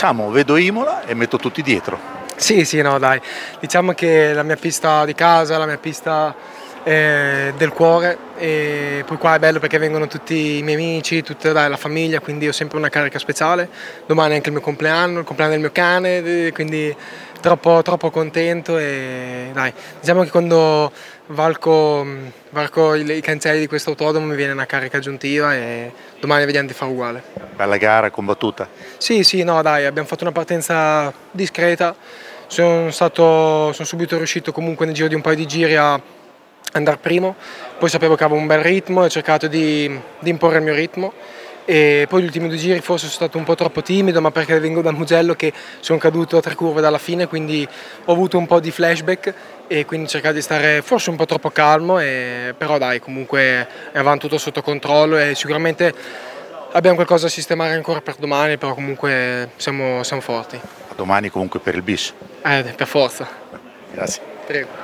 diciamo, vedo Imola e metto tutti dietro. Sì, sì, no, dai. Diciamo che la mia pista di casa, la mia pista del cuore, e poi qua è bello perché vengono tutti i miei amici, tutta la famiglia, quindi ho sempre una carica speciale. Domani è anche il compleanno del mio cane, quindi troppo contento e dai, diciamo che quando varco i cancelli di questo autodromo mi viene una carica aggiuntiva e domani vediamo di fare uguale. Bella gara, combattuta. Sì, sì, no, dai, abbiamo fatto una partenza discreta. Sono subito riuscito comunque nel giro di un paio di giri a andare primo, poi sapevo che avevo un bel ritmo e ho cercato di imporre il mio ritmo e poi gli ultimi 2 giri forse sono stato un po' troppo timido, ma perché vengo da Mugello che sono caduto a 3 curve dalla fine, quindi ho avuto un po' di flashback e quindi ho cercato di stare forse un po' troppo calmo, però dai, comunque avevamo tutto sotto controllo e sicuramente abbiamo qualcosa da sistemare ancora per domani, però comunque siamo forti. A domani comunque per il bis. Per forza. Grazie. Prego.